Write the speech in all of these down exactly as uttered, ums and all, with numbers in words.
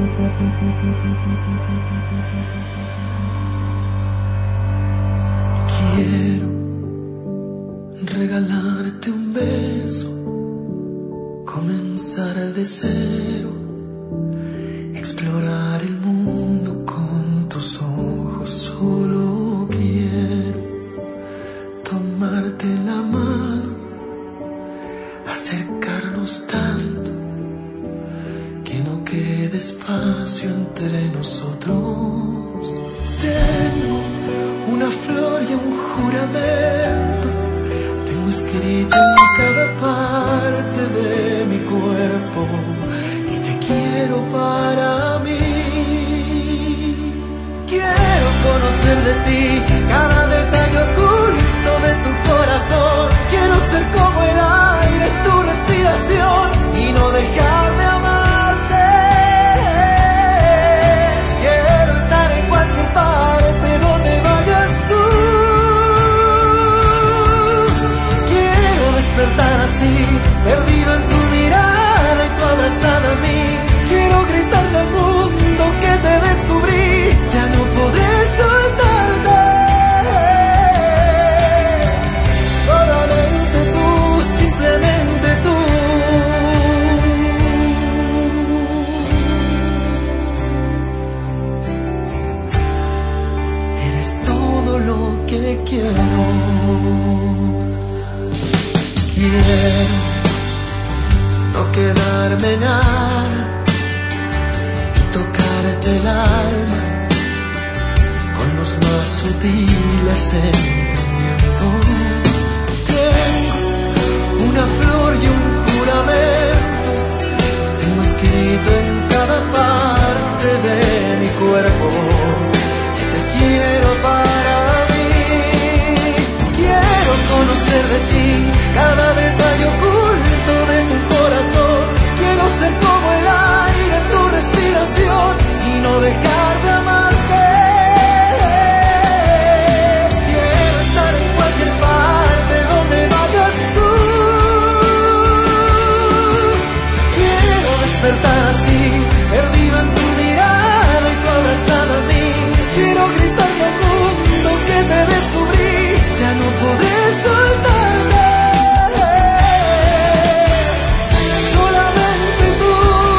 Quiero regalarte un beso, comenzar de cero, explorar el mundo con tus ojos. Solo quiero tomarte la mano, acercarnos tanto que no quede espacio entre nosotros. Tengo una flor y un juramento, tengo escrito en cada parte de mi cuerpo que te quiero para mí. Quiero conocer de ti cada detalle oculto de tu corazón. Quiero ser como el aire en tu respiración y no dejar de amarte. Quiero estar en cualquier parte donde vayas tú. Quiero despertar así, perdido en tu mirada y tu abrazada a mí. Quiero gritarle al mundo que te descubrí, ya no podré soltarte. Solamente tú, simplemente tú. Eres todo lo que quiero. Quiero no quedarme nada y tocarte el alma con los más sutiles sentimientos. Tengo una flor y un juramento, tengo escrito en cada parte de mi cuerpo que te quiero para mí. Quiero conocer de ti cada detalle oculto de tu corazón. Quiero ser como el aire en tu respiración y no dejar de amarte. Quiero estar en cualquier parte donde vayas tú. Quiero despertar así, perdido en tu mirada y tu abrazada a mí. Quiero gritarle al mundo que te descubrí, ya no podré soltarte. Solamente tú,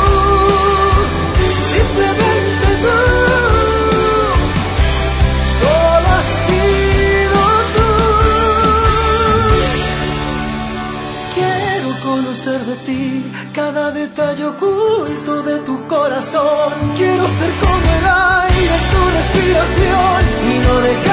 simplemente tú. Solo has sido tú. Quiero conocer de ti cada detalle oculto de tu corazón. Quiero ser como el aire en tu respiración y no dejar